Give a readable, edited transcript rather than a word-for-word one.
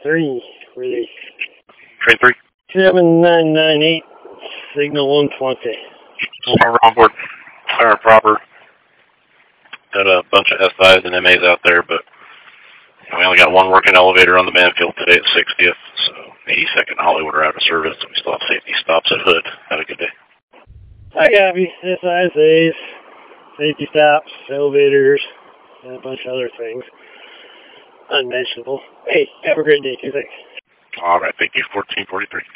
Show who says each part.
Speaker 1: 3, release.
Speaker 2: Train 3.
Speaker 1: 7998, signal 120.
Speaker 2: We're on board. Fire proper. Got a bunch of SIs and MAs out there, but we only got one working elevator on the Banfield today at 60th, so 82nd Hollywood are out of service, and we still have safety stops at Hood. Have a good day.
Speaker 1: Hi, Gabby. SIs, safety stops, elevators, and a bunch of other things. Unmentionable. Hey, have a great day, too. Thanks.
Speaker 2: All right, thank you. 1443.